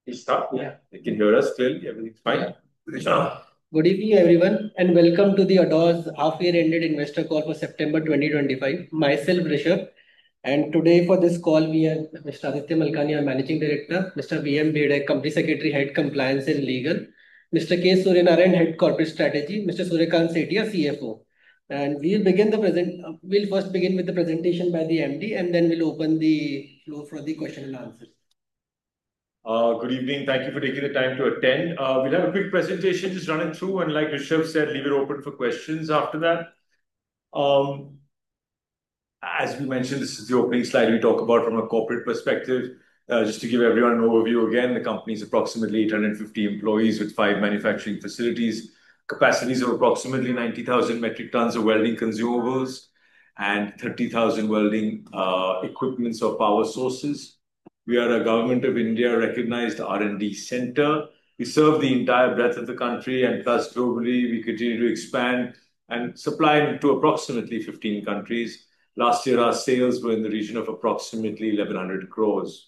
Start? Yeah. They can hear us clearly. Everything's fine. Yeah. Good evening, everyone, and welcome to the Adores half-year ended investor call for September 2025. Myself, Rishabh, and today for this call, we have Mr. Aditya Malkani, our Managing Director, Mr. V.M. Bede, Company Secretary, Head Compliance and Legal, Mr. K. Suryanarayan, Head Corporate Strategy, Mr. Suryakant Sethia, CFO. And we'll first begin with the presentation by the MD, and then we'll open the floor for the question and answers. Good evening. Thank you for taking the time to attend. We'll have a quick presentation just running through, and like Rishabh said, leave it open for questions after that. As we mentioned, this is the opening slide we talk about from a corporate perspective. Just to give everyone an overview again, the company is approximately 850 employees with 5 manufacturing facilities, capacities of approximately 90,000 metric tons of welding consumables and 30,000 welding equipments or power sources. We are a Government of India recognized R&D center. We serve the entire breadth of the country, and plus globally, we continue to expand and supply to approximately 15 countries. Last year, our sales were in the region of approximately 1,100 crores.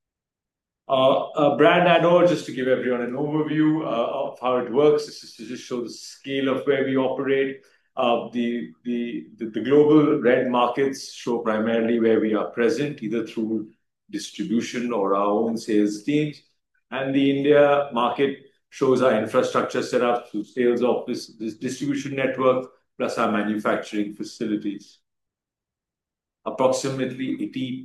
Brand Adore, just to give everyone an overview of how it works, this is to just show the scale of where we operate. The global red markets show primarily where we are present, either through distribution or our own sales teams. And the India market shows our infrastructure set up through sales office, this distribution network, plus our manufacturing facilities. Approximately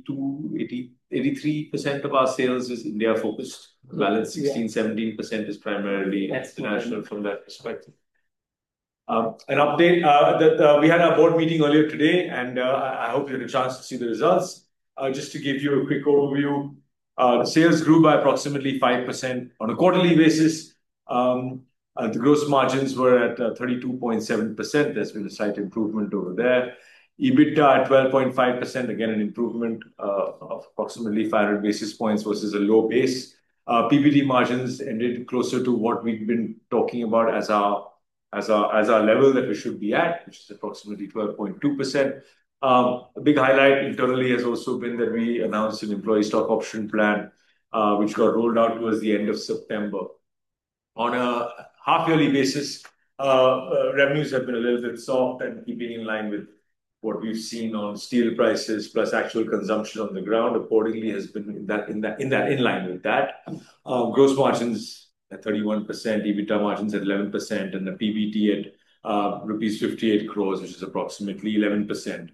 83% of our sales is India focused. Balance 16-17% is primarily international from that perspective. An update that we had our board meeting earlier today, and I hope you had a chance to see the results. Just to give you a quick overview, the sales grew by approximately 5% on a quarterly basis. The gross margins were at 32.7%. There's been a slight improvement over there. EBITDA at 12.5%, again an improvement of approximately 500 basis points versus a low base. PBT margins ended closer to what we've been talking about as our level that we should be at, which is approximately 12.2%. A big highlight internally has also been that we announced an employee stock option plan, which got rolled out towards the end of September. On a half-yearly basis, revenues have been a little bit soft and keeping in line with what we've seen on steel prices plus actual consumption on the ground. Accordingly, has been in line with that. Gross margins at 31%, EBITDA margins at 11%, and the PBT at rupees 58 crores, which is approximately 11%.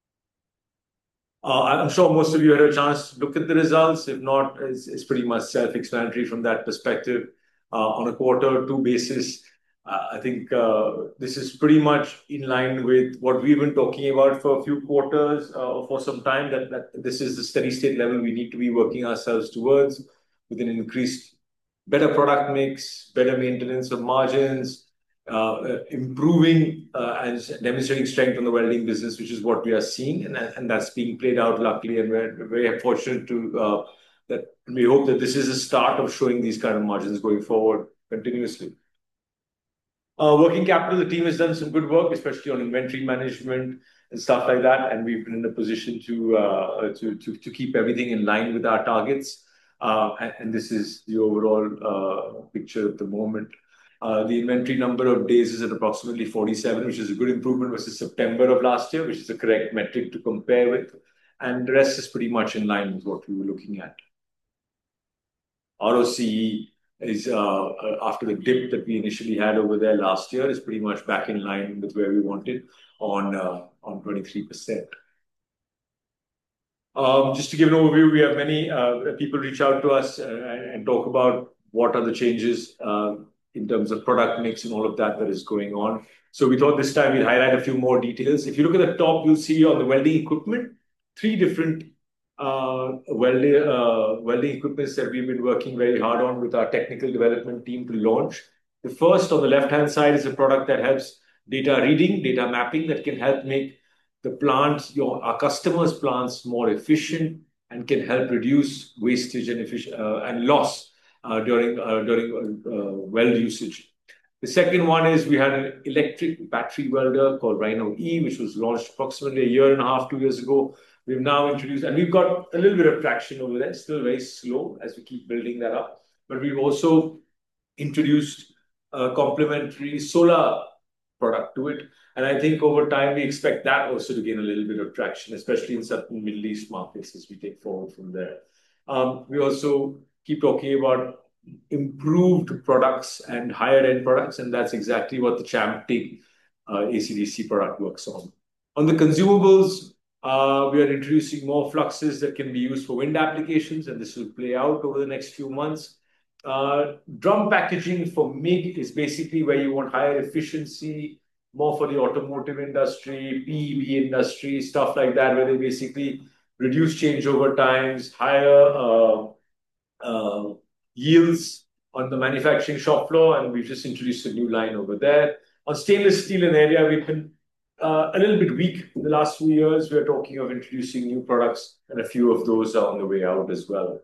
I'm sure most of you had a chance to look at the results. If not, it's pretty much self-explanatory from that perspective. On a quarter-to basis, I think this is pretty much in line with what we've been talking about for a few quarters or for some time, that this is the steady state level we need to be working ourselves towards with an increased better product mix, better maintenance of margins, improving and demonstrating strength on the welding business, which is what we are seeing. And that's being played out luckily. And we're very fortunate to that we hope that this is a start of showing these kind of margins going forward continuously. Working capital, the team has done some good work, especially on inventory management and stuff like that. And we've been in a position to keep everything in line with our targets. And this is the overall picture at the moment. The inventory number of days is at approximately 47, which is a good improvement versus September of last year, which is the correct metric to compare with. And the rest is pretty much in line with what we were looking at. ROCE is, after the dip that we initially had over there last year, is pretty much back in line with where we wanted on 23%. Just to give an overview, we have many people reach out to us and talk about what are the changes in terms of product mix and all of that is going on. So we thought this time we'd highlight a few more details. If you look at the top, you'll see on the welding equipment, 3 different welding equipments that we've been working very hard on with our technical development team to launch. The first on the left-hand side is a product that helps data reading, data mapping that can help make the plants, our customers' plants more efficient and can help reduce wastage and loss during weld usage. The second one is we had an electric battery welder called Rhino E, which was launched approximately a year and a half, 2 years ago. We've now introduced, and we've got a little bit of traction over there, still very slow as we keep building that up. but we've also introduced a complementary solar product to it. And I think over time, we expect that also to gain a little bit of traction, especially in certain Middle East markets as we take forward from there. We also keep talking about improved products and higher end products, and that's exactly what the Champ TIG AC/DC product works on. On the consumables, we are introducing more fluxes that can be used for wind applications, and this will play out over the next few months. Drum packaging for MIG is basically where you want higher efficiency, more for the automotive industry, PEV industry, stuff like that, where they basically reduce changeover times, higher yields on the manufacturing shop floor, and we've just introduced a new line over there. On stainless steel, an area we've been a little bit weak in the last few years. We're talking of introducing new products, and a few of those are on the way out as well.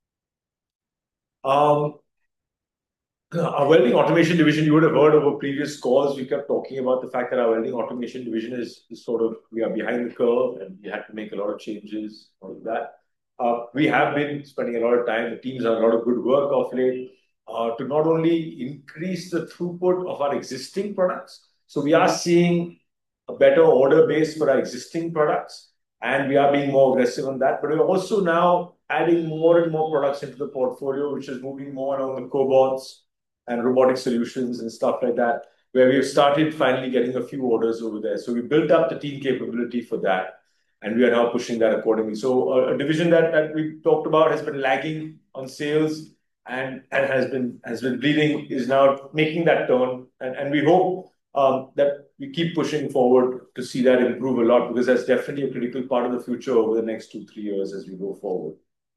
Our welding automation division, you would have heard over previous calls, we kept talking about the fact that our welding automation division is sort of, we are behind the curve and we had to make a lot of changes on that. We have been spending a lot of time, the teams have a lot of good work of late to not only increase the throughput of our existing products. So we are seeing a better order base for our existing products, and we are being more aggressive on that. But we're also now adding more and more products into the portfolio, which is moving more along the cobots and robotic solutions and stuff like that, where we've started finally getting a few orders over there. So we built up the team capability for that, and we are now pushing that accordingly. So a division that we talked about has been lagging on sales and has been bleeding is now making that turn. And we hope that we keep pushing forward to see that improve a lot, because that's definitely a critical part of the future over the next 2-3 years as we go forward.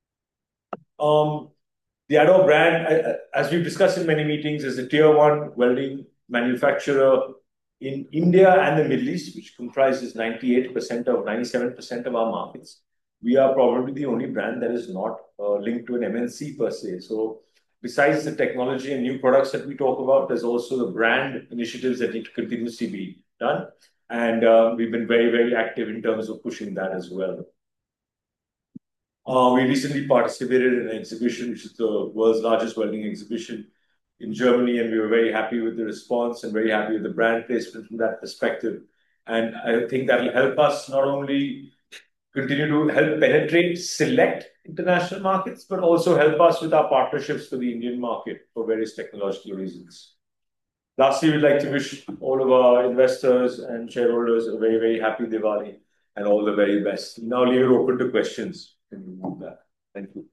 The Ador brand, as we've discussed in many meetings, is a tier one welding manufacturer in India and the Middle East, which comprises 97% of our markets. We are probably the only brand that is not linked to an MNC per se. So besides the technology and new products that we talk about, there's also the brand initiatives that need to continuously be done. And we've been very, very active in terms of pushing that as well. We recently participated in an exhibition, which is the world's largest welding exhibition in Germany, and we were very happy with the response and very happy with the brand placement from that perspective. And I think that will help us not only continue to help penetrate select international markets, but also help us with our partnerships for the Indian market for various technological reasons. Lastly, we'd like to wish all of our investors and shareholders a very, very happy Diwali and all the very best. Now leave it open to questions. Can you move that? Thank you.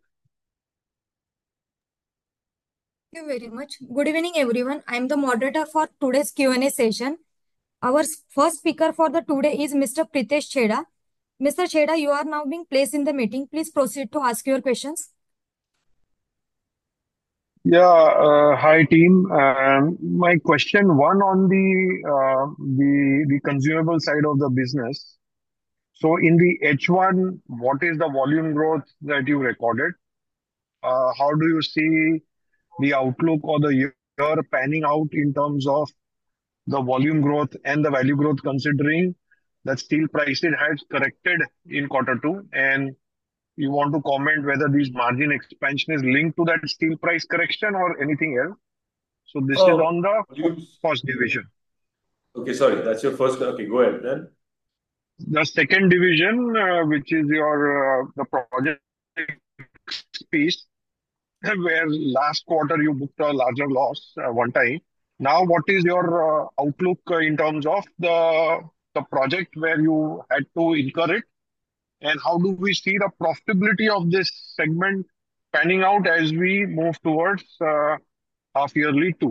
Thank you very much. Good evening, everyone. I am the moderator for today's Q&A session. Our first speaker for the today is Mr. Pritesh Chheda. Mr. Chheda, you are now being placed in the meeting. Please proceed to ask your questions. Yeah, hi team. My question one on the consumable side of the business. So in the H1, what is the volume growth that you recorded? How do you see the outlook or the year panning out in terms of the volume growth and the value growth, considering that steel prices has corrected in Q2, and you want to comment whether this margin expansion is linked to that steel price correction or anything else? So this is on the first division. Okay, sorry, that's your first. Okay, go ahead then. The second division, which is your the project piece, where last quarter you booked a larger loss one time. Now, what is your outlook in terms of the project where you had to incur it? And how do we see the profitability of this segment panning out as we move towards half yearly 2?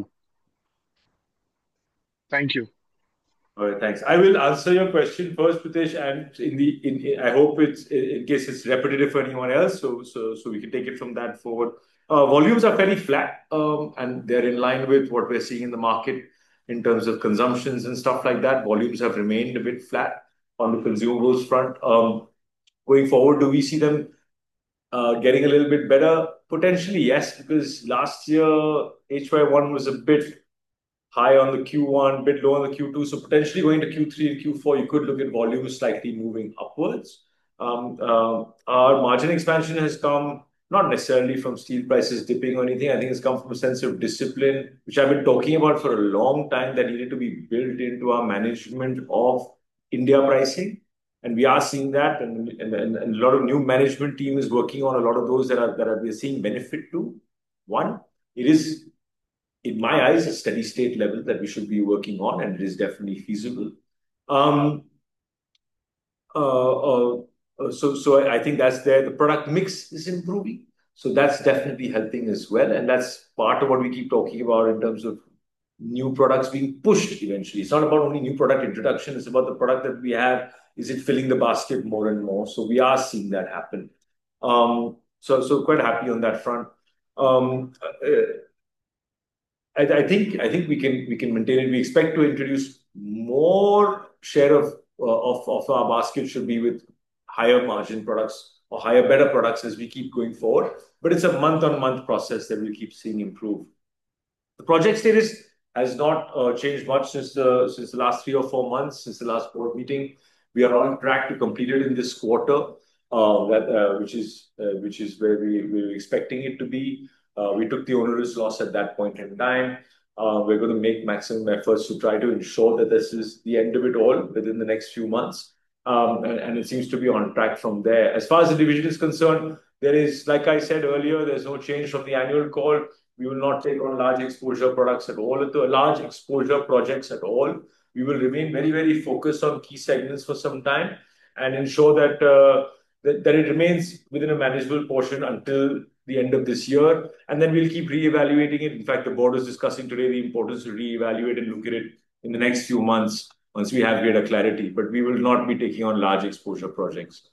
Thank you. All right, thanks. I will answer your question first, Pritesh, and I hope it's in case it's repetitive for anyone else, so we can take it from that forward. Volumes are fairly flat, and they're in line with what we're seeing in the market in terms of consumptions and stuff like that. Volumes have remained a bit flat on the consumables front. Going forward, do we see them getting a little bit better? Potentially, yes, because last year HY1 was a bit high on the Q1, bit low on the Q2. So potentially going to Q3 and Q4, you could look at volumes slightly moving upwards. Our margin expansion has come not necessarily from steel prices dipping or anything. I think it's come from a sense of discipline, which I've been talking about for a long time, that needed to be built into our management of India pricing. And we are seeing that, and a lot of new management team is working on a lot of those that we're seeing benefit to. One, it is, in my eyes, a steady state level that we should be working on, and it is definitely feasible. Um, so I think that's there. The product mix is improving, so that's definitely helping as well, and that's part of what we keep talking about in terms of new products being pushed eventually. It's not about only new product introduction, it's about the product that we have. Is it filling the basket more and more? So we are seeing that happen. So quite happy on that front. I think we can maintain it. We expect to introduce more share of our basket should be with higher margin products or higher, better products as we keep going forward. But it's a month-on-month process that we'll keep seeing improve. The project status has not changed much since the last 3 or 4 months, since the last board meeting. We are on track to complete it in this quarter, which is where we were expecting it to be. We took the onerous loss at that point in time. We're going to make maximum efforts to try to ensure that this is the end of it all within the next few months. And it seems to be on track from there. As far as the division is concerned, there is, like I said earlier, there's no change from the annual call. We will not take on large exposure products at all, large exposure projects at all. We will remain very, very focused on key segments for some time and ensure that it remains within a manageable portion until the end of this year. And then we'll keep re-evaluating it. In fact, the board is discussing today the importance to re-evaluate and look at it in the next few months once we have greater clarity. But we will not be taking on large exposure projects.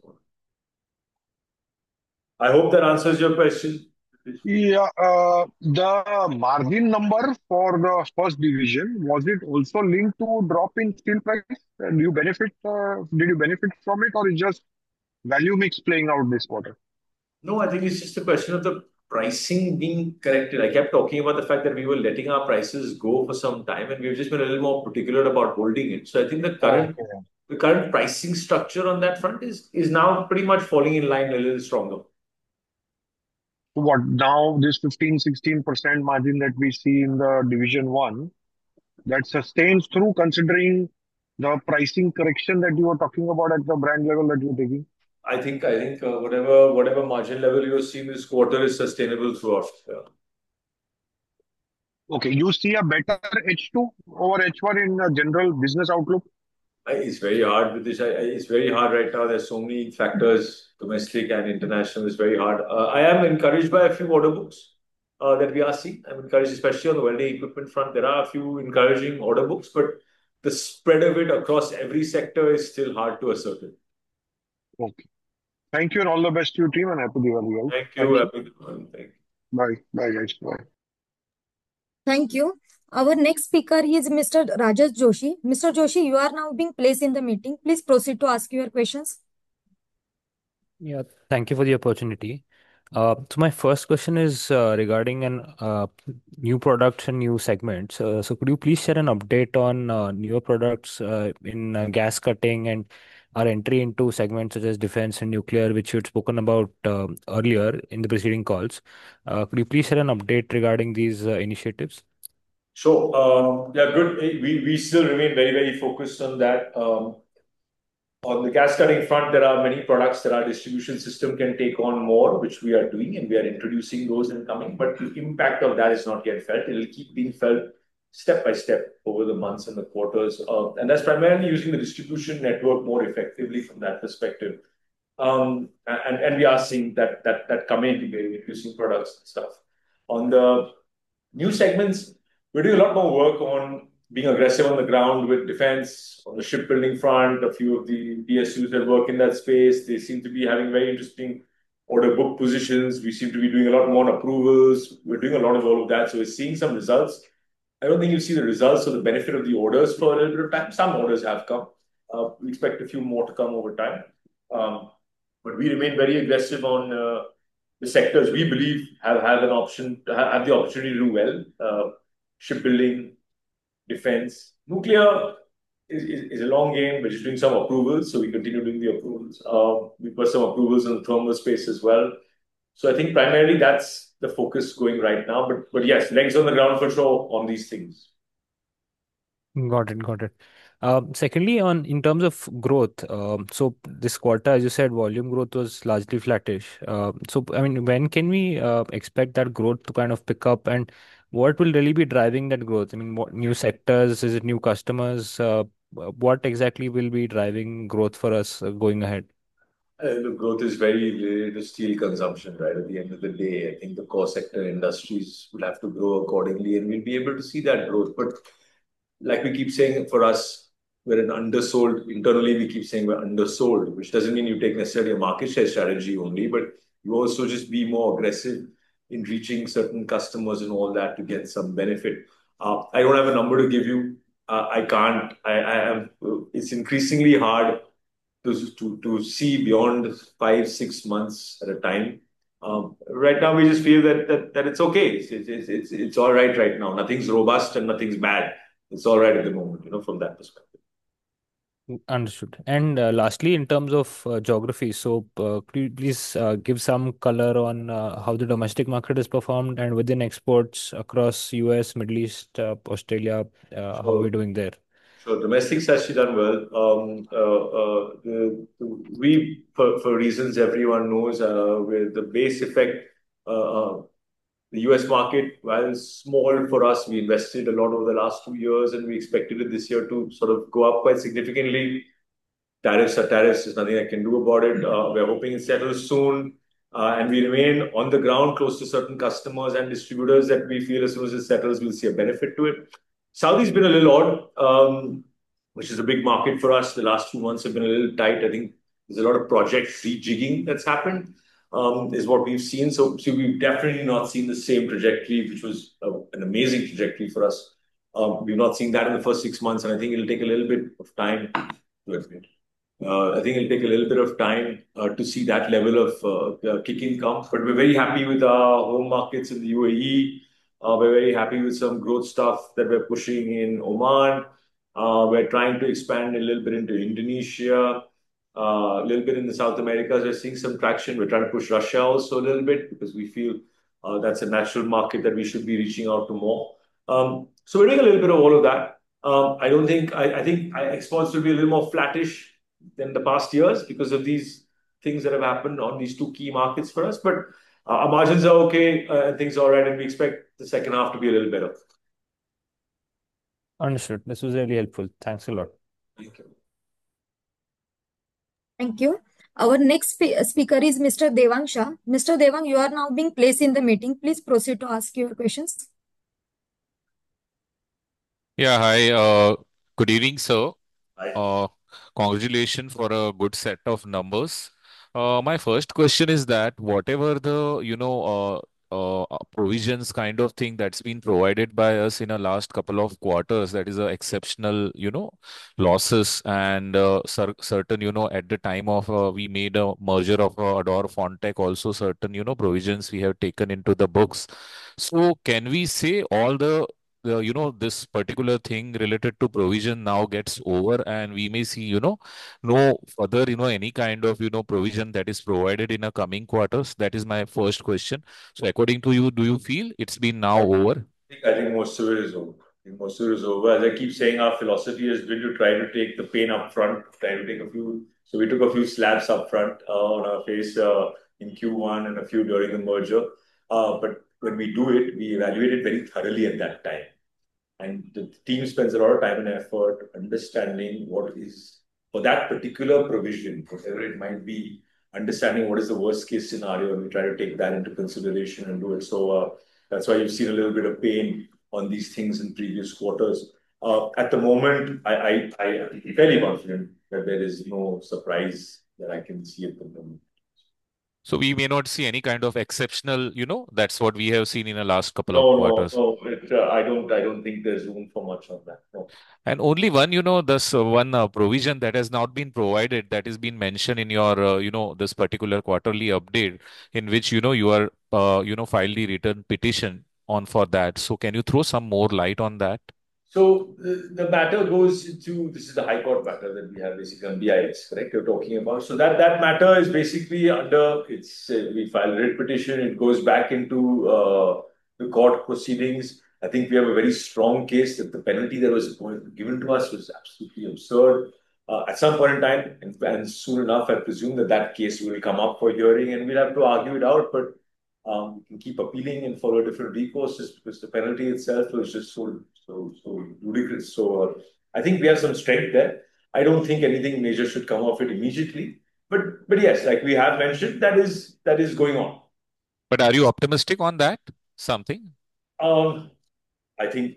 I hope that answers your question. Yeah, the margin number for the first division, was it also linked to drop in steel price? Did you benefit from it, or is just value mix playing out this quarter? No, I think it's just a question of the pricing being corrected. I kept talking about the fact that we were letting our prices go for some time, and we've just been a little more particular about holding it. So I think the current pricing structure on that front is now pretty much falling in line a little stronger. What now, this 15-16% margin that we see in the division one, that sustains through, considering the pricing correction that you were talking about at the brand level that you're taking? I think whatever margin level you're seeing this quarter is sustainable throughout. Yeah. Okay, you see a better H2 over H1 in the general business outlook? It's very hard with this. It's very hard right now. There's so many factors, domestic and international. It's very hard. I am encouraged by a few order books that we are seeing. I'm encouraged, especially on the welding equipment front. There are a few encouraging order books, but the spread of it across every sector is still hard to ascertain. Okay. Thank you, and all the best to your team, and happy Diwali. Thank you. Happy Diwali. Thank you. Bye. Bye, guys. Bye. Thank you. Our next speaker is Mr. Rajesh Joshi. Mr. Joshi, you are now being placed in the meeting. Please proceed to ask your questions. Yeah, thank you for the opportunity. So my first question is regarding new products and new segments. So could you please share an update on newer products in gas cutting and our entry into segments such as defense and nuclear, which you had spoken about earlier in the preceding calls. Could you please share an update regarding these initiatives? Sure. Yeah, good. We still remain very, very focused on that. On the gas cutting front, there are many products that our distribution system can take on more, which we are doing, and we are introducing those and coming. But the impact of that is not yet felt. It will keep being felt step by step over the months and the quarters. And that's primarily using the distribution network more effectively from that perspective. And we are seeing that come in, we're introducing products and stuff. On the new segments, we're doing a lot more work on being aggressive on the ground with defense, on the shipbuilding front. A few of the PSUs that work in that space, they seem to be having very interesting order book positions. We seem to be doing a lot more on approvals. We're doing a lot of all of that. So we're seeing some results. I don't think you'll see the results or the benefit of the orders for a little bit of time. Some orders have come. We expect a few more to come over time. But we remain very aggressive on the sectors we believe have the opportunity to do well. Shipbuilding, defense, nuclear is a long game. We're just doing some approvals, so we continue doing the approvals. We've got some approvals in the thermal space as well. So I think primarily that's the focus going right now. But yes, legs on the ground for sure on these things. Got it. Got it. Secondly, on in terms of growth, so this quarter, as you said, volume growth was largely flattish. So, I mean, when can we expect that growth to kind of pick up, and what will really be driving that growth? I mean, what new sectors? Is it new customers? What exactly will be driving growth for us going ahead? The growth is very related to steel consumption, right? At the end of the day, I think the core sector industries will have to grow accordingly, and we'll be able to see that growth. But like we keep saying, for us, we're an undersold. Internally, we keep saying we're undersold, which doesn't mean you take necessarily a market share strategy only, but you also just be more aggressive in reaching certain customers and all that to get some benefit. I don't have a number to give you. I can't. I am. It's increasingly hard to see beyond 5 6 months at a time. Right now, we just feel that it's okay. It's all right now. Nothing's robust and nothing's bad. It's all right at the moment, from that perspective. Understood. And lastly, in terms of geography, so could you please give some color on how the domestic market has performed and within exports across US, Middle East, Australia, how are we So, doing there? so domestic's actually done well. We, for reasons everyone knows, with the base effect, uh, the US market, while small for us, we invested a lot over the last 2 years, and we expected it this year to sort of go up quite significantly. Tariffs are tariffs. There's nothing I can do about it. We're hoping it settles soon. And we remain on the ground close to certain customers and distributors that we feel as soon as it settles, we'll see a benefit to it. Saudi's been a little odd, which is a big market for us. The last 2 months have been a little tight. I think there's a lot of project rejigging that's happened, is what we've seen. So we've definitely not seen the same trajectory, which was an amazing trajectory for us. We've not seen that in the first 6 months, and I think it'll take a little bit of time to admit. I think it'll take a little bit of time to see that level of kicking come. But we're very happy with our home markets in the UAE. We're very happy with some growth stuff that we're pushing in Oman. We're trying to expand a little bit into Indonesia, a little bit in the South America. We're seeing some traction. We're trying to push Russia also a little bit because we feel that's a natural market that we should be reaching out to more. So we're doing a little bit of all of that. I don't think I think exports will be a little more flattish than the past years because of these things that have happened on these two key markets for us. But our margins are okay, and things are all right, and we expect the second half to be a little better. Understood. This was really helpful. Thanks a lot. Thank you. Thank you. Our next speaker is Mr. Devang Shah. Mr. Devang, you are now being placed in the meeting. Please proceed to ask your questions. Yeah, hi. Good evening, sir. Hi. Congratulations for a good set of numbers. My first question is that whatever the, provisions kind of thing that's been provided by us in the last couple of quarters, that is a exceptional, losses and certain, at the time of we made a merger of Adore Fontech, also certain, provisions we have taken into the books. So can we say all this particular thing related to provision now gets over and we may see, no further, any kind of, provision that is provided in a coming quarters? That is my first question. So according to you, do you feel it's been now over? I think most of it is over. I think most of it is over. As I keep saying, our philosophy has been to try to take the pain up front, try to take a few. So we took a few slaps up front on our face in Q1 and a few during the merger. But when we do it, we evaluate it very thoroughly at that time. And the team spends a lot of time and effort understanding what is for that particular provision, whatever it might be, understanding what is the worst case scenario, and we try to take that into consideration and do it. So that's why you've seen a little bit of pain on these things in previous quarters. At the moment, I'm fairly confident that there is no surprise that I can see at the moment. So we may not see any kind of exceptional, that's what we have seen in the last couple of No, no, quarters. no. I don't think there's room for much of that. No. And only one, this one provision that has not been provided, that is been mentioned in your, this particular quarterly update, in which, you are, filed the return petition on for that. So can you throw some more light on that? So the matter goes to, this is the High Court matter that we have basically on BIS, correct? You're talking about. So that matter is basically under, it's, we filed a writ petition, it goes back into the court proceedings. I think we have a very strong case that the penalty that was given to us was absolutely absurd. At some point in time, and soon enough, I presume that that case will come up for hearing and we'll have to argue it out. But we can keep appealing and follow different recourses because the penalty itself was just so ludicrous. So I think we have some strength there. I don't think anything major should come of it immediately. But yes, like we have mentioned, that is going on. But are you optimistic on that? Something? I think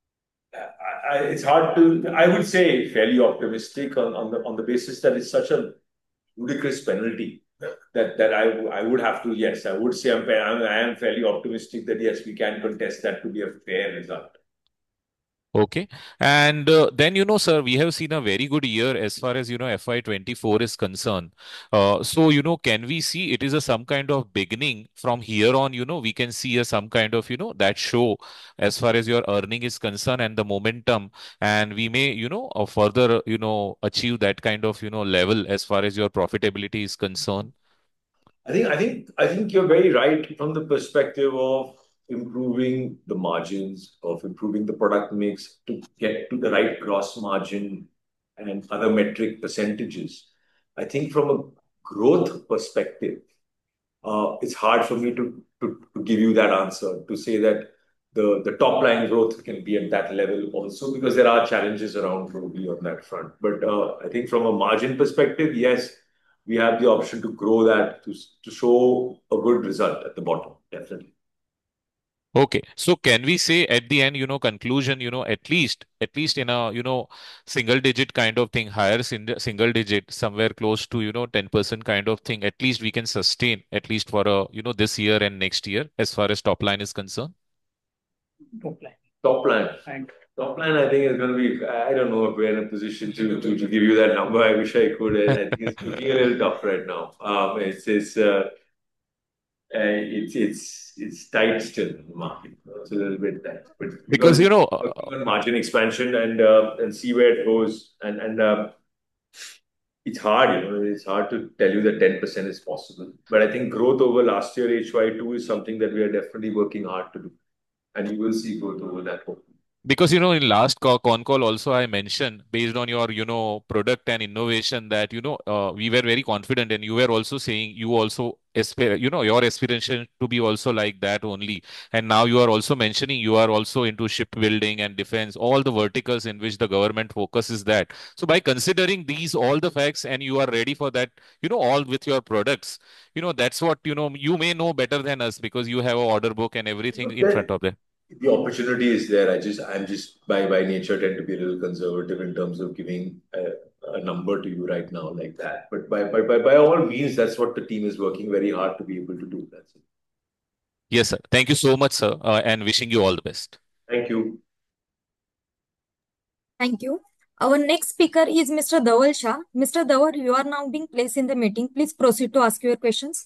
it's hard to. I would say fairly optimistic on the basis that it's such a ludicrous penalty that I would have to, yes, I would say I am fairly optimistic that yes, we can contest that to be a fair result. Okay. And then, sir, we have seen a very good year as far as, FY24 is concerned. So, can we see it is a some kind of beginning from here on, we can see a some kind of, that show as far as your earning is concerned and the momentum. And we may, further, achieve that kind of, level as far as your profitability is concerned. I think you're very right from the perspective of improving the margins, of improving the product mix to get to the right gross margin and other metric percentages. I think from a growth perspective, it's hard for me to give you that answer, to say that the top line growth can be at that level also, because there are challenges around globally on that front. But I think from a margin perspective, yes, we have the option to grow that to show a good result at the bottom, definitely. Okay. So can we say at the end, conclusion, at least in a, single digit kind of thing, higher single digit, somewhere close to, 10% kind of thing, at least we can sustain at least for a, this year and next year as far as top line is concerned? Top line. Top line. And Top line, I think is going to be. I don't know if we're in a position to give you that number. I wish I could. I think it's looking a little tough right now. It's tight still in the market. It's a little bit tight, but Because, working on margin expansion and see where it goes. And it's hard, it's hard to tell you that 10% is possible. But I think growth over last year HY2 is something that we are definitely working hard to do, and you will see growth over that. because in last con call also I mentioned based on your product and innovation that we were very confident and you were also saying you also aspire your aspiration to be also like that only, and now you are also mentioning you are also into shipbuilding and defense, all the verticals in which the government focuses that. So by considering these all the facts and you are ready for that, all with your products, that's what you may know better than us because you have a order book and everything in front of them. The opportunity is there. I'm just by nature tend to be a little conservative in terms of giving a number to you right now like that. But by all means, that's what the team is working very hard to be able to do. That's it. Yes, sir. Thank you so much, sir, and wishing you all the best. Thank you. Thank you. Our next speaker is Mr. Dhaval Shah. Mr. Dhaval, you are now being placed in the meeting. Please proceed to ask your questions.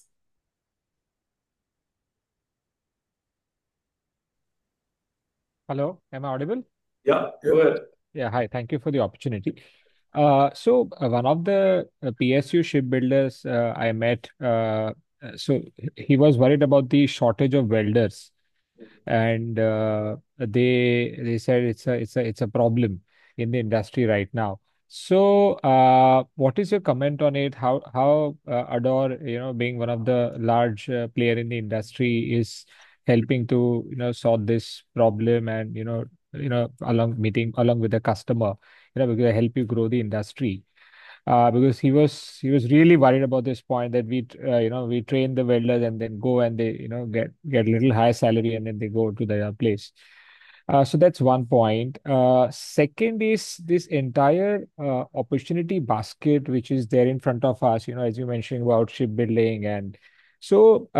Hello, am I audible? Yeah, go ahead. Yeah, hi. Thank you for the opportunity. One of the PSU shipbuilders I met, so he was worried about the shortage of welders, and they said it's a problem in the industry right now. So, what is your comment on it? How Adore, being one of the large player in the industry, is helping to solve this problem and along with the customer, because help you grow the industry. Because he was really worried about this point that we train the welders and then go and they get a little higher salary and then they go to their place. So that's one point. Second is this entire opportunity basket which is there in front of us. As you mentioned about shipbuilding, and so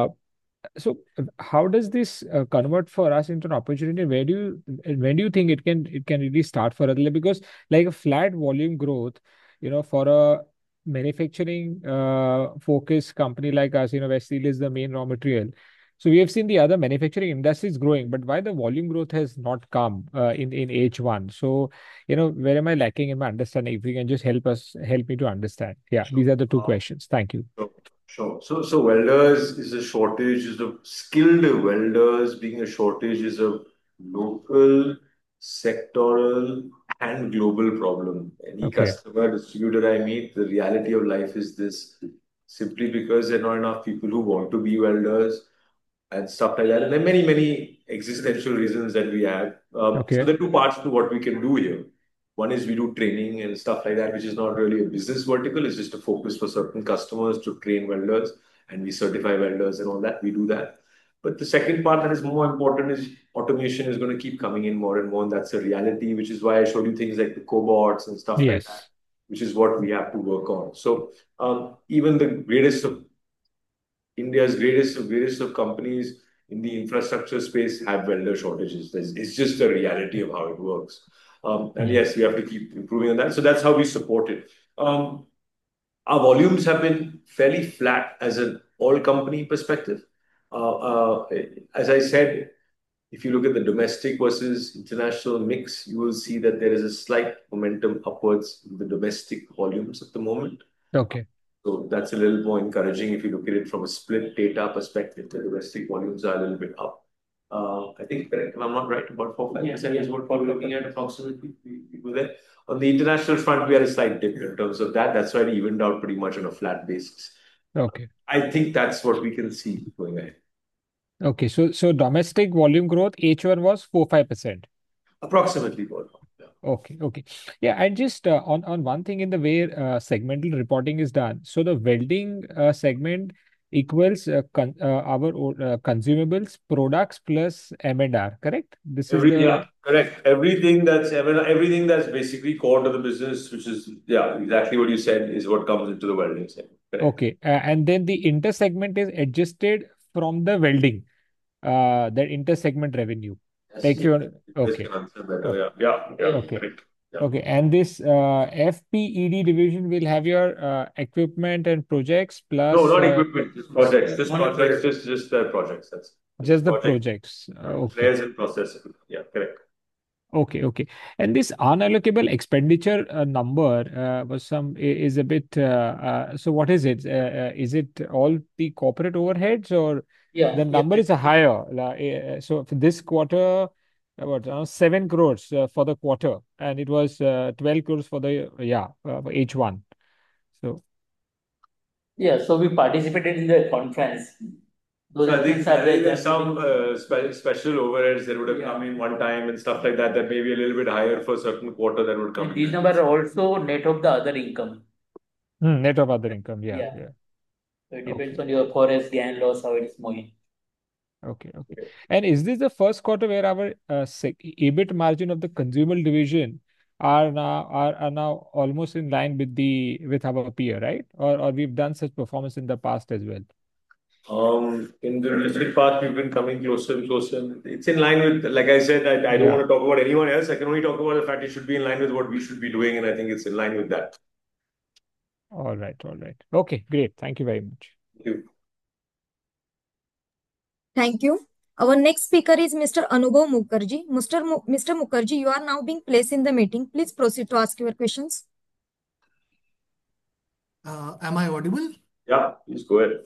how does this convert for us into an opportunity? When do you think it can really start for us? Because like a flat volume growth, for a manufacturing focused company like us, where steel is the main raw material. So we have seen the other manufacturing industries growing, but why the volume growth has not come in H1? So, where am I lacking in my understanding? If you can just help me to understand. Yeah, these are the two questions. Thank you. Sure. Sure. So welders is a shortage, is a skilled welders being a shortage is a local, sectoral, and global problem. Any Okay. customer, distributor I meet, the reality of life is this simply because there are not enough people who want to be welders and stuff like that. And there are many, many existential reasons that we have. So Okay. there are two parts to what we can do here. One is we do training and stuff like that, which is not really a business vertical. It's just a focus for certain customers to train welders, and we certify welders and all that. We do that. But the second part that is more important is automation is going to keep coming in more and more, and that's a reality, which is why I showed you things like the cobots and stuff like that, Yes. which is what we have to work on. So even the greatest of India's greatest of companies in the infrastructure space have welder shortages. It's just the reality of how it works. And yes, we have to keep improving on that. So that's how we support it. Our volumes have been fairly flat as an all company perspective. As I said, if you look at the domestic versus international mix, you will see that there is a slight momentum upwards in the domestic volumes at the moment. Okay. So that's a little more encouraging if you look at it from a split data perspective. The domestic volumes are a little bit up. I think, correct, if I'm not right, about 4-5% is what we're looking at approximately. We go there. On the international front, we had a slight dip in terms of that. That's why we evened out pretty much on a flat basis. Okay. I think that's what we can see going ahead. Okay. So domestic volume growth H1 was 4-5%. Approximately, Paul. Okay, okay. Yeah, and just on one thing in the way segmental reporting is done. So the welding segment equals our consumables, products plus M&R, correct? This is Yeah, the correct. Everything that's basically core to the business, which is exactly what you said, is what comes into the welding segment. Correct. okay. And then the inter-segment is adjusted from the welding, that inter-segment revenue. Yes. Like you, This okay. can answer better. Okay. Yeah, Okay. correct. Yeah. Okay, and this FPED division will have your equipment and projects No, plus not equipment, just projects. uh, This project, just the projects. That's just the project. projects. Okay, Players and process. Yeah, correct. okay, okay. And this unallocable expenditure number was is a bit. So what is it? Is it all the corporate overheads or the number is higher? So for this quarter, about 7 crores for the quarter, and it was 12 crores for the for H1. So. Yeah, so we participated in the conference. Those So I think expenses are there. there's some special overheads that would have come in one time and stuff like that, that may be a little bit higher for a certain quarter that would come And in. these numbers are also net of the other income. Net of other income, yeah, Yeah. yeah. So it depends Okay, on your forex gain loss, how it is moving. okay, okay. And is this the first quarter where our EBIT margin of the consumable division are now almost in line with with our peer, right? Or we've done such performance in the past as well? In the domestic part, we've been coming closer and closer. It's in line with, like I said, I don't Yeah. want to talk about anyone else. I can only talk about the fact it should be in line with what we should be doing, and I think it's in line with that. All right, all right. Okay, great. Thank you very much. Thank you. Thank you. Our next speaker is Mr. Anubhav Mukherjee. Mr. Mukherjee, you are now being placed in the meeting. Please proceed to ask your questions. Am I audible? Yeah, please go ahead.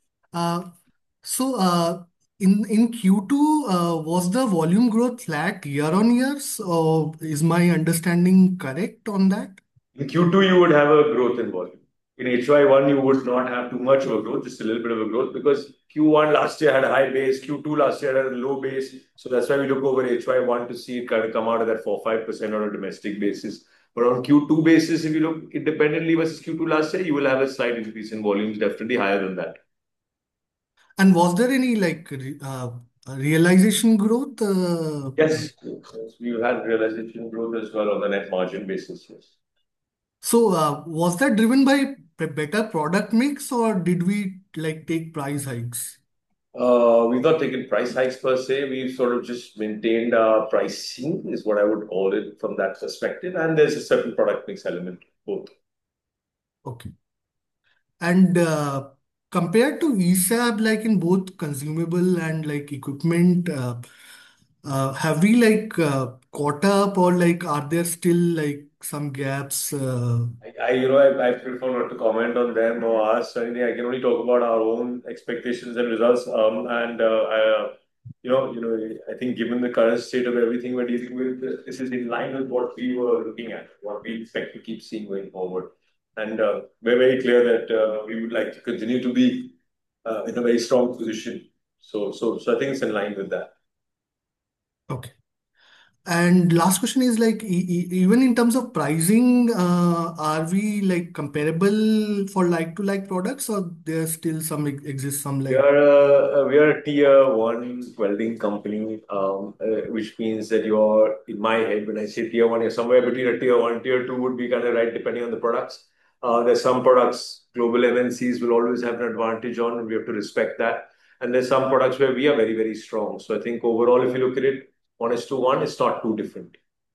So in Q2, was the volume growth flat year on year? So is my understanding correct on that? In Q2, you would have a growth in volume. In HY1, you would not have too much of a growth, just a little bit of a growth, because Q1 last year had a high base, Q2 last year had a low base. So that's why we look over HY1 to see it kind of come out of that 4-5% on a domestic basis. But on Q2 basis, if you look independently versus Q2 last year, you will have a slight increase in volumes, definitely higher than that. And was there any realization growth? Yes, we had realization growth as well on the net margin basis, yes. So was that driven by better product mix, or did we take price hikes? We've not taken price hikes per se. We've sort of just maintained our pricing, is what I would call it from that perspective. And there's a certain product mix element, both. Okay. And compared to ESAB, like in both consumable and like equipment, have we caught up, or like are there still like some gaps? I prefer not to comment on them or us or anything. I can only talk about our own expectations and results. I think given the current state of everything we're dealing with, this is in line with what we were looking at, what we expect to keep seeing going forward. And we're very clear that we would like to continue to be in a very strong position. So I think it's in line with that. Okay. And last question is like, even in terms of pricing, are we like comparable for like-to-like products, or there still some exist some We like? are a tier one welding company, which means that you're, in my head, when I say tier one, you're somewhere between a tier one, tier two would be kind of right, depending on the products. There's some products global MNCs will always have an advantage on, and we have to respect that. And there's some products where we are very, very strong. So I think overall, if you look at it, 1:1, it's not too different.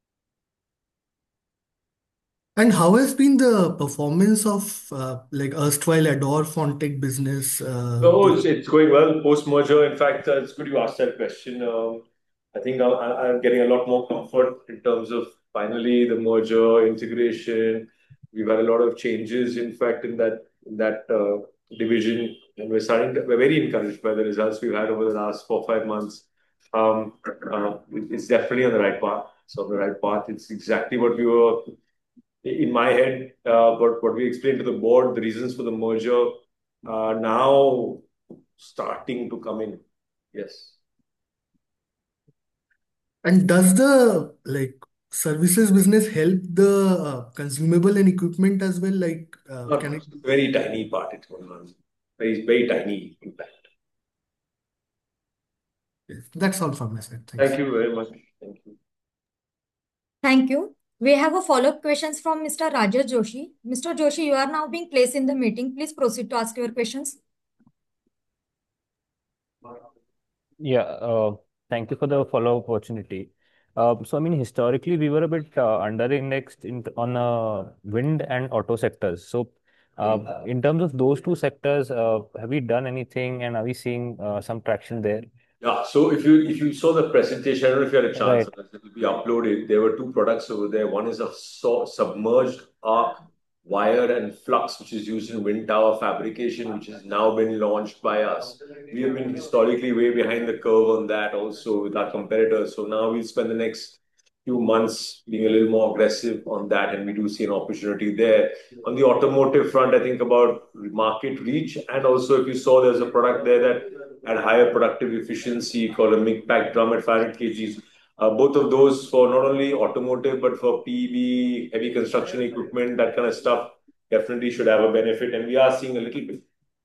And how has been the performance of like erstwhile Adore Fontech business? No, it's going well post-merger. In fact, it's good you asked that question. I think I'm getting a lot more comfort in terms of finally the merger integration. We've had a lot of changes, in fact, in that division, and we're very encouraged by the results we've had over the last 4 or 5 months. It's definitely on the right path. It's on the right path. It's exactly what we were in my head, what we explained to the board, the reasons for the merger are now starting to come in. Yes. And does the like services business help the consumable and equipment as well? Like, can it? Very tiny part it's going on. Very, very tiny impact. Yes, that's all from my side. Thanks. Thank you very much. Thank you. Thank you. We have a follow-up questions from Mr. Rajesh Joshi. Mr. Joshi, you are now being placed in the meeting. Please proceed to ask your questions. Yeah, thank you for the follow-up opportunity. So, I mean, historically, we were a bit under-indexed on wind and auto sectors. So, in terms of those two sectors, have we done anything, and are we seeing some traction there? Yeah. So if you saw the presentation, I don't know if you had a chance, Right. it will be uploaded. There were two products over there. One is a submerged arc wire and flux, which is used in wind tower fabrication, which has now been launched by us. We have been historically way behind the curve on that also with our competitors. So now we'll spend the next few months being a little more aggressive on that, and we do see an opportunity there. On the automotive front, I think about market reach, and also if you saw, there's a product there that had higher productive efficiency called a MIG-PAC drum at 500 kgs. Both of those for not only automotive, but for PV, heavy construction equipment, that kind of stuff, definitely should have a benefit. And we are seeing a little bit.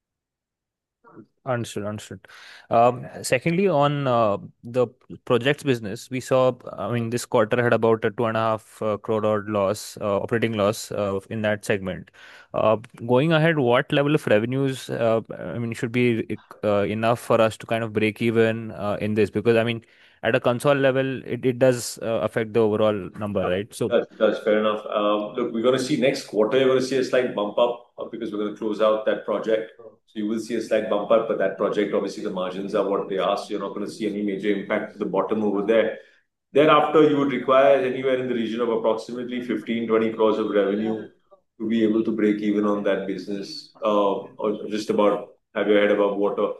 Understood, understood. Secondly, on the projects business, we saw, I mean, this quarter had about a 2.5 crore odd loss, operating loss in that segment. Going ahead, what level of revenues, I mean, should be enough for us to kind of break even in this? Because, I mean, at a console level, it does affect the overall number, right? So, That's fair enough. Look, we're going to see next quarter, you're going to see a slight bump up because we're going to close out that project. So you will see a slight bump up, but that project, obviously, the margins are what they are. So you're not going to see any major impact to the bottom over there. Thereafter, you would require anywhere in the region of approximately 15-20 crores of revenue to be able to break even on that business, or just about have your head above water.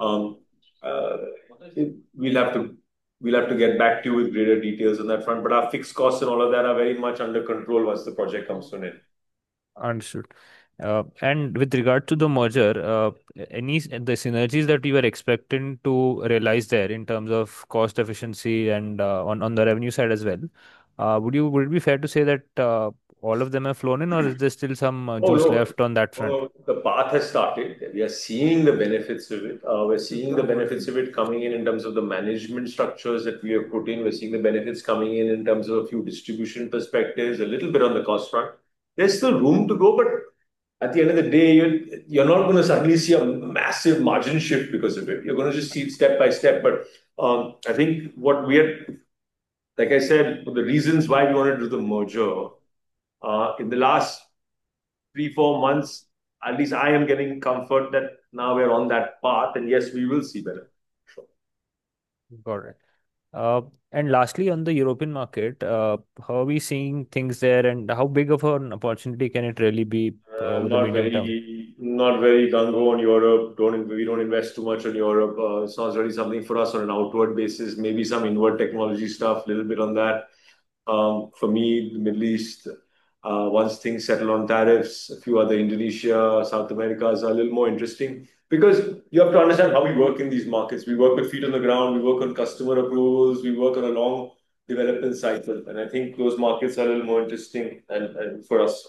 Uh, we'll have to get back to you with greater details on that front. But our fixed costs and all of that are very much under control once the project comes to an end. understood. And with regard to the merger, the synergies that you were expecting to realize there in terms of cost efficiency and on the revenue side as well, would it be fair to say that all of them have flown in, or is there still some Oh, juice no. left on that front? The path has started. We are seeing the benefits of it. We're seeing the benefits of it coming in terms of the management structures that we have put in. We're seeing the benefits coming in terms of a few distribution perspectives, a little bit on the cost front. There's still room to go, but at the end of the day, you're not going to suddenly see a massive margin shift because of it. You're going to just see it step by step. But I think what we had, like I said, the reasons why we wanted to do the merger in the last 3-4 months, at least I am getting comfort that now we're on that path, and yes, we will see better. Sure. Got it. And lastly, on the European market, how are we seeing things there, and how big of an opportunity can it really be over the medium term? Not very gung ho on Europe. We don't invest too much on Europe. It's not really something for us on an outward basis. Maybe some inward technology stuff, a little bit on that. For me, the Middle East, once things settle on tariffs, a few other Indonesia, South Americas are a little more interesting because you have to understand how we work in these markets. We work with feet on the ground, we work on customer approvals, we work on a long development cycle. And I think those markets are a little more interesting and for us.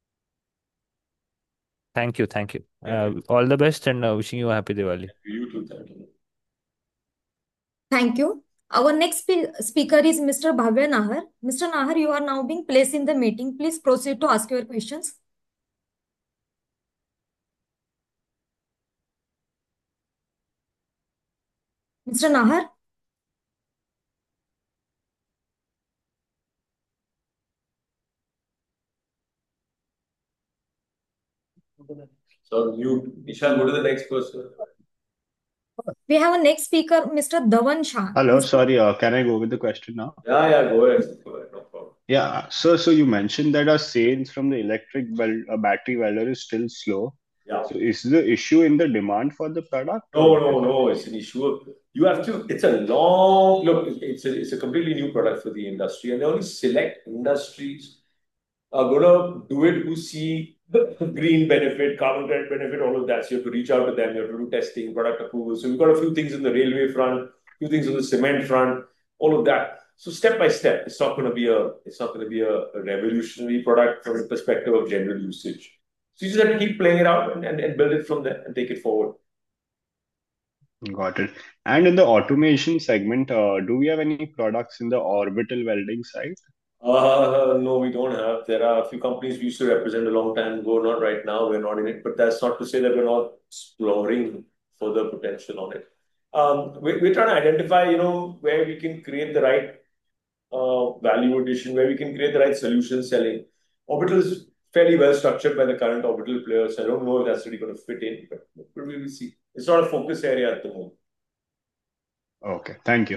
Thank you. Thank you. All the best and wishing you a happy Diwali. You too. Thank you. Thank you. Our next speaker is Mr. Bhavya Nahar. Mr. Nahar, you are now being placed in the meeting. Please proceed to ask your questions. Mr. Nahar? So you, Ishan, go to the next person. We have a next speaker, Mr. Dhawan Shah. Hello, sorry, can I go with the question now? Yeah, go ahead. No problem. Yeah, so you mentioned that our sales from the battery welder is still slow. Yeah. So is the issue in the demand for the product? No, it's an issue of you have to. It's a long look. It's a completely new product for the industry, and only select industries are gonna do it who see the green benefit, carbon credit benefit, all of that. So you have to reach out to them. You have to do testing, product approval. So we've got a few things in the railway front, a few things on the cement front, all of that. So step by step, it's not going to be a revolutionary product from the perspective of general usage. So you just have to keep playing it out and build it from there and take it forward. Got it. And in the automation segment, do we have any products in the orbital welding side? No, we don't have. There are a few companies we used to represent a long time ago. Not right now. We're not in it. But that's not to say that we're not exploring further potential on it. We're trying to identify, where we can create the right value addition, where we can create the right solution selling. Orbital is fairly well structured by the current orbital players. I don't know if that's really going to fit in, but we will see. It's not a focus area at the moment. Okay, thank you.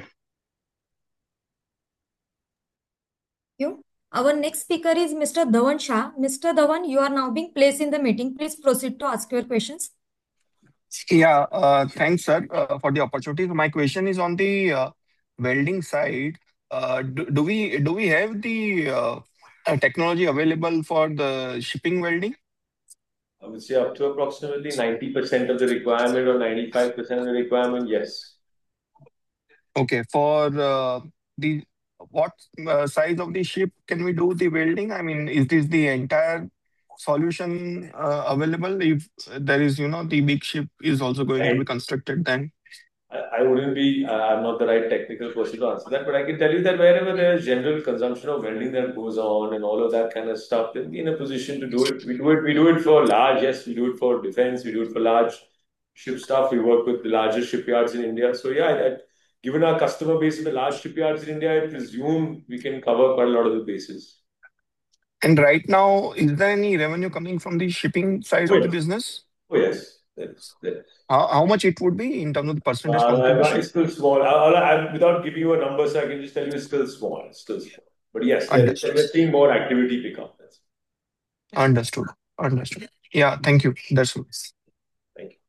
You. Our next speaker is Mr. Dhawan Shah. Mr. Dhawan, you are now being placed in the meeting. Please proceed to ask your questions. Yeah, thanks, sir, for the opportunity. My question is on the welding side. Do we have the technology available for the shipping welding? I would say up to approximately 90% of the requirement or 95% of the requirement, yes. Okay, for what size of the ship can we do the welding? I mean, is this the entire solution available if there is, the big ship is also going to be constructed then? I wouldn't be, I'm not the right technical person to answer that, but I can tell you that wherever there's general consumption of welding that goes on and all of that kind of stuff, then we're in a position to do it. We do it for large, yes, we do it for defense, we do it for large ship stuff. We work with the largest shipyards in India. So yeah, given our customer base of the large shipyards in India, I presume we can cover quite a lot of the bases. And right now, is there any revenue coming from the shipping side of the business? Oh, yes. How much it would be in terms of the percentage contribution? It's still small. Without giving you a number, so I can just tell you it's still small. But yes, we're seeing more activity pick up. Understood. Yeah, thank you. That's all. Thank you.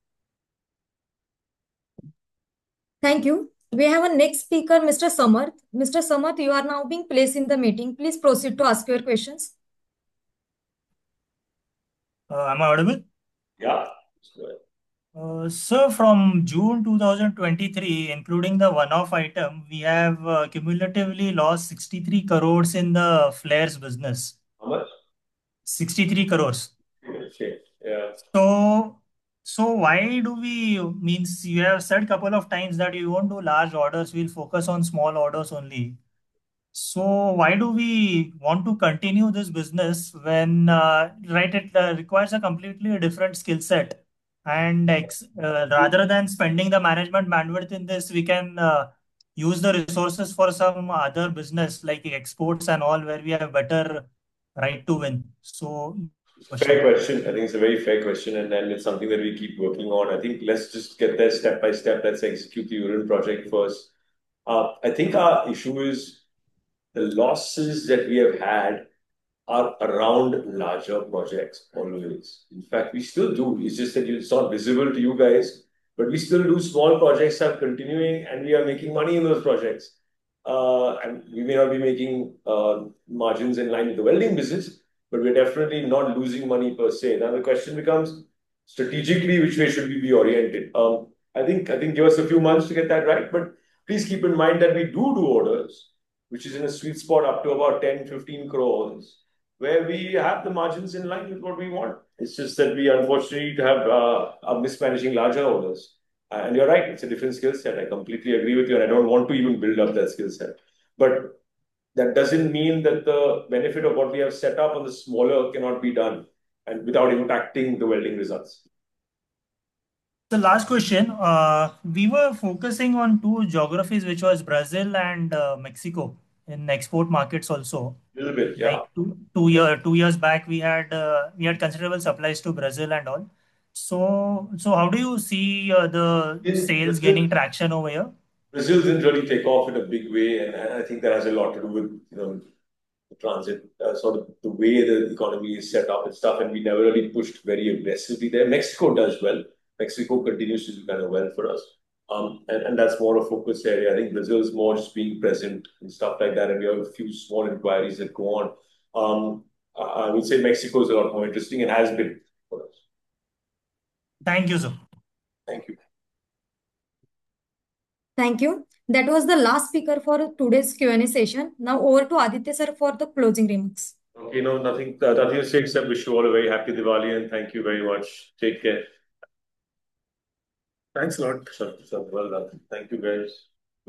Thank you. We have a next speaker, Mr. Samarth. Mr. Samarth, you are now being placed in the meeting. Please proceed to ask your questions. Am I audible? Yeah. So from June 2023, including the one-off item, we have cumulatively lost 63 crores in the flares business. How much? 63 crores. Okay. Yeah. So why do means you have said a couple of times that you won't do large orders, we'll focus on small orders only. So why do we want to continue this business when, it requires a completely different skill set? And rather than spending the management bandwidth in this, we can use the resources for some other business like exports and all, where we have better right to win. So Fair question. I think it's a very fair question, and it's something that we keep working on. I think let's just get there step by step. Let's execute the urine project first. I think our issue is the losses that we have had are around larger projects always. In fact, we still do. It's just that it's not visible to you guys, but we still do small projects are continuing, and we are making money in those projects. And we may not be making margins in line with the welding business, but we're definitely not losing money per se. Now the question becomes strategically, which way should we be oriented? I think give us a few months to get that right, but please keep in mind that we do orders, which is in a sweet spot up to about 10, 15 crores, where we have the margins in line with what we want. It's just that we unfortunately are mismanaging larger orders. And you're right, it's a different skill set. I completely agree with you, and I don't want to even build up that skill set. But that doesn't mean that the benefit of what we have set up on the smaller cannot be done and without impacting the welding results. The last question, we were focusing on two geographies, which was Brazil and Mexico in export markets also. A little bit, yeah. Like 2 years back, we had considerable supplies to Brazil and all. So how do you see the sales gaining traction over here? Brazil didn't really take off in a big way, and I think that has a lot to do with the transit, sort of the way the economy is set up and stuff. And we never really pushed very aggressively there. Mexico does well. Mexico continues to do kind of well for us. And that's more a focus area. I think Brazil is more just being present and stuff like that. And we have a few small inquiries that go on. I would say Mexico is a lot more interesting and has been for us. Thank you, sir. Thank you. Thank you. That was the last speaker for today's Q&A session. Now over to Aditya sir for the closing remarks. Okay, no, nothing to say except wish you all a very happy Diwali and thank you very much. Take care. Thanks a lot. Well done. Thank you, guys.